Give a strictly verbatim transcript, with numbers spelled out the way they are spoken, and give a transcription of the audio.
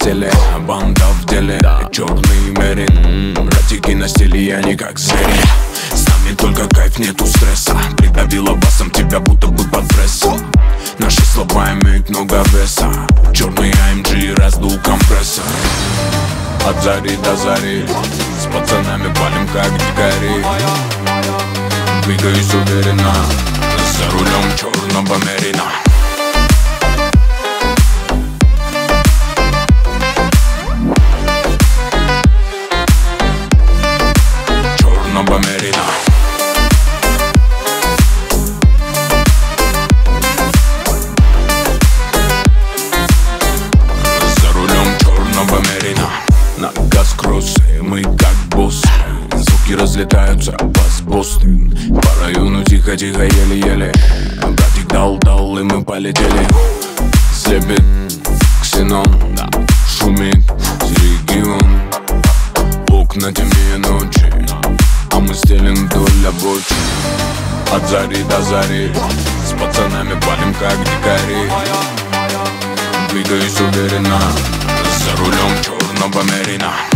теле, банда в деле, черный мерин. Братики на стиле, я не как зверь. С нами только кайф, нету стресса. Придавила басом тебя, будто бы под прессом. Наши слова имеют много веса. Черный а эм джи раздул компрессор. От зари до зари с пацанами палим как дикари. Двигаюсь уверенно, за рулем черного мерина. Черного мерина. За рулем черного мерина. На газ кроссы, мы как боссы. Звуки разлетаются, бас Бостон. По району тихо-тихо, еле-еле. Братик дал-дал, и мы полетели. Слепит ксенон, да, шумит регион. Окна темнее ночи, а мы стелим вдоль обочин. От зари до зари с пацанами палим как дикари. Двигаюсь уверенно, за рулем черного мерина.